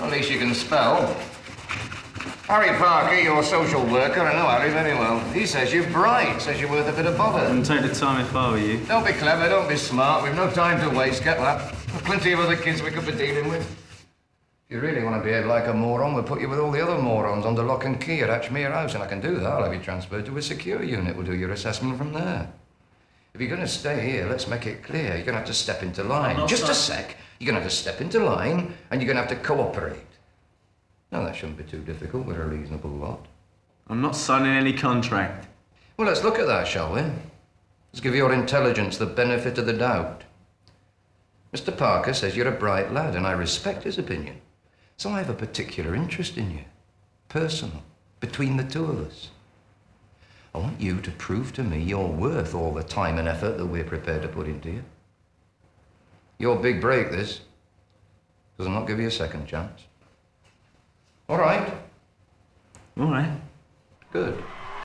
At least you can spell. Harry Parker, your social worker, I know Harry very well. He says you're bright, says you're worth a bit of bother. I wouldn't take the time if I were you. Don't be clever, don't be smart. We've no time to waste, get that. There's plenty of other kids we could be dealing with. If you really want to behave like a moron, we'll put you with all the other morons under lock and key at Ashmere House, and I can do that. I'll have you transferred to a secure unit. We'll do your assessment from there. If you're going to stay here, let's make it clear. You're going to have to step into line. Just a sec. You're going to have to step into line, and you're going to have to cooperate. Now, that shouldn't be too difficult. We're a reasonable lot. I'm not signing any contract. Well, let's look at that, shall we? Let's give your intelligence the benefit of the doubt. Mr. Parker says you're a bright lad, and I respect his opinion. So I have a particular interest in you. Personal. Between the two of us. I want you to prove to me you're worth all the time and effort that we're prepared to put into you. Your big break, this. Does not give you a second chance. All right. All right. Good.